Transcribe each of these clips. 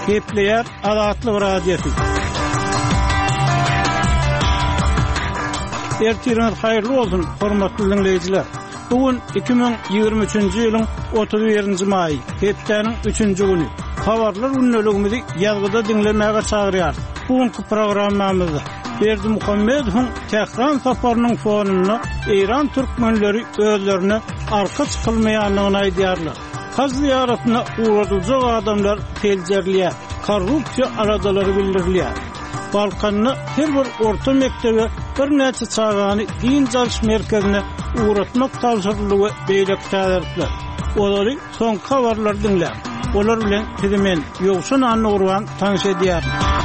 Kepleyer Azatlyk Radiosu. Ertiriniz hayırlı olsun, hormatly dinleyijiler. Bugün 2023-nji ýylyň 31-nji maýy, hepdeniň 3-nji güni. Habarlar ünlüligimizi ýazgyda dinlemäge çagyrýar. Bugünkü programmamyzda Berdi Muhammedowyň Tehran saparynyň fonuny İran türkmenleri özlerini arka çykylmaýanlygyny aýdýarlar. Haz ziyaretyne uğradyljak adamlar teljerliýär, korrupsiýa aradalary bildirilýär. Balkanyny her bir orta mektebe bir näçe çağany din jarş merkezine uğratmak tapşyrylygy beýlek täderler. Olary soň habarlar dinlär. Olar bilen men Ýogşan Anurwan tanış edýär.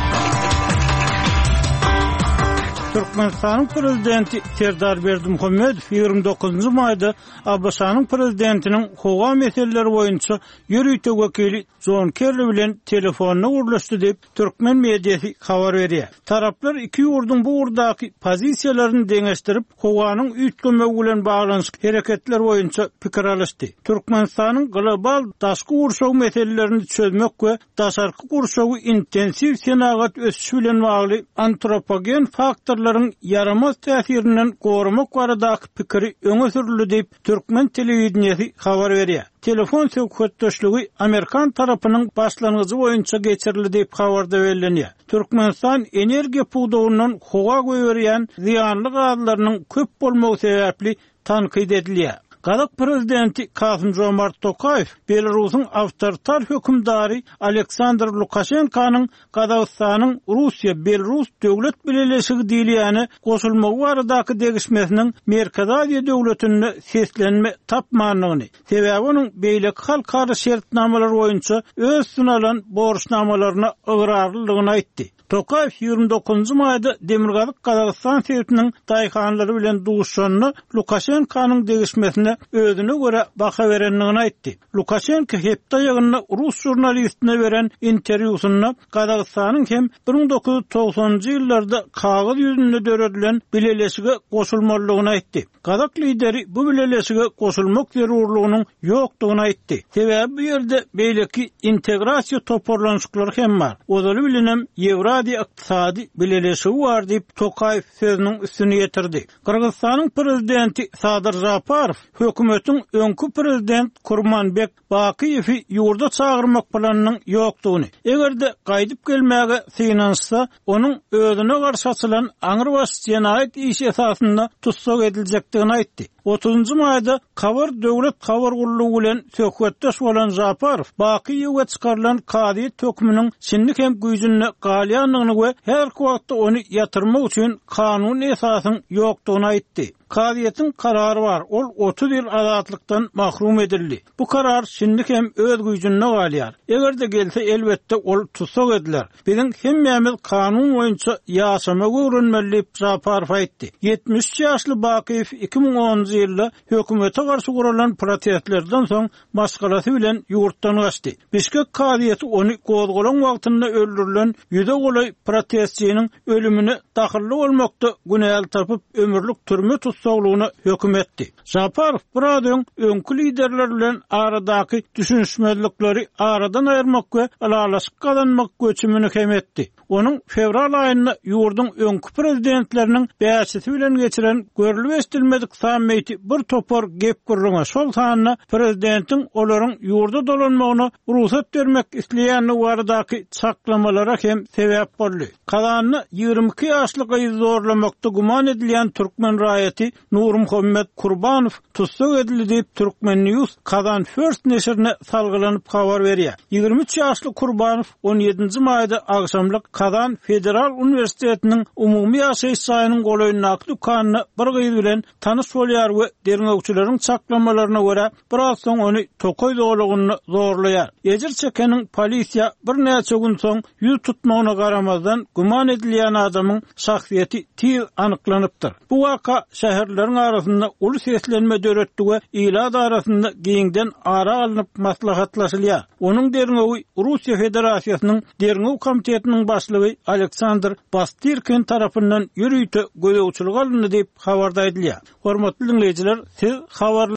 Türkmenistanyň prezidenti Serdar Berdimuhammedow 29-njy maýda Abbasanyň prezidentiniň howa meseleleri boýunça ýürüýte wekili John Kerry bilen telefonyna gurlaşdy diýip türkmen mediýasy habar berýär. Taraplar iki ýurduň bu urdaky pozisiýalaryny deňeşdirip, howanyň üýtgemegi bilen baglanyş hereketler boýunça pikir alışdy. Türkmenistanyň global daşky gurşagy meselelerini çözmek we daşarky gurşagy intensiw senagat ösüşi bilen bagly antropogen faktorlaryň yaramaz täsirinden gorumak baradaky pikiri öňe sürildi diýip türkmen telewizionyasy habar berýär. Telefon söhbetdeşligi Amerikan tarapynyň başlangıcı boýunça geçirildi diýip habarda berilýär. Türkmenistan energiýa puwdawyndan howa göýerýän ziýanly gazlarynyň köp bolmagy sebäpli tanqid edilýär. Kazak prezidenti Kasym-Jomart Tokayew, Belarusyň awtoritar hökümdary Aleksandr Lukashenkanyň Kazakstanyň Russiýa-Belarus döwlet birleşigi diýilýäni goşulmagy baradaky degişmesiniň Merkezi Aziýa döwletine seslenme tapmanlygyny, sebäbi onuň beýlek halkara şertnamalar boýunça öz sunalan borçnamalaryna ıgrarlylygyny aýtdy. Tokayew 29-njy maýda Demirgazyk Kazakystan sewtiniň daýhanlary bilen duşanyny Lukashenkanyň degişmesine özüne göre baha berenligini aýtdy. Lukashenko hepde ýagyny rus jurnalistine beren interwýusynda Kazakstanyň hem 1990-njy ýyllarda kagazy ýüzünde döredilen birleşige goşulmalygyny aýtdy. Kazak lideri bu birleşige goşulmak zerurlygynyň ýokdugyny aýtdy. Sebäbi bu ýerde beýleki integrasiýa toparlanşyklary hem bar. Ozaly bilinem Ýewrasiýa ykdysady birleşigi bar diýip Tokayew sözüniň üstüne ýetirdi. Kyrgyzstanyň prezidenti Sadyr Japarow hökümetiň öňkü prezident Kurmanbek Bakiýewi ýurda çağırmak planynyň ýokdugyny, egerde gaýdyp gelmäge synansy onuň özüne garşy açylan aňyr baş jenaýat işi esasynda tutsak ediljekdigini aýtdy. 30-njy maýda Kavar döwlet kavar gurulugy bilen söhbetdeş bolan Japarow Bakiýewe çykarylan kadiýet hökmüniň çinlik hem güýjüne galýanlygyny we her wagtda ony ýatyrmak üçin kanun esasyň ýokdugyny aýtdy. Kadiýetiň karary bar. Ol 30 ýyl azatlykdan mahrum edildi. Bu karar şinlik hem öz güýjüne galýar. Egerde gelse elbetde ol tutsak ediler. Biziň hemmämiz kanun boýunça ýaşamagy öwrenmeli diýip Japarow aýtdy. 70 ýaşly Bakiýew 2010-njy ýylda hökümete garşy guralan protestlerden soň başgalasy bilen ýurtdan gaçdy. Bişkek kadiýeti ony gozgolan wagtynda öldürilen ýüze golay protestçiniň ölümine dahilli bolmakda günäl tapyp ömürlük türme tutsaklygyna höküm etdi. Japarow buradan öňkü liderler bilen aradaky düşünşmezlikleri aradan aýyrmak we alalaşyk kazanmak göçümini hem etdi. Onuň fevral aýynda ýurdun öňkü prezidentleriniň bäçisi bilen geçiren görülip estilmedik sammeýeti bir topar gep gurruna şol sanyna prezidentiň olaryň ýurda dolanmagyna ruhsat bermek isleýänligi baradaky çaklamalara hem sebäp boldy. Kazanyny 22 ýaşlygy zorlamakda guman edilýän türkmen raýaty Nur Muhammed Kurbanow tutsak edildi diýip Türkmen News Kazan First neşrine salgylanyp habar berýär. 23 ýaşly Kurbanow 17-nji maýda agşamlyk Kazan Federal Uniwersitetiniň umumy ýaşaýyş saýynyň golaýynak dukanyny bir gyz bilen tanış bolýar we derňegçileriň çaklamalaryna görä biraz soň ony Tokay doglugyny zorlaýar. Ejir çekeniň polisiýa bir näçe gün soň ýüz tutmagyna garamazdan guman edilýän adamyň şahsiýeti tiz anyklanypdyr. Bu waka şäherleriň arasynda uly seslenme döretdi we ilad arasynda giňden ara alınıp maslahatlaşylýar. Onuň derňegi Russiýa Federasiýasynyň derňegi komitetiniň başlygy Aleksandr Bastirkin tarapyndan ýürüýte gödäwçilik alındy diýip habarda edilýär. Hormatly dinleýijiler, siz habar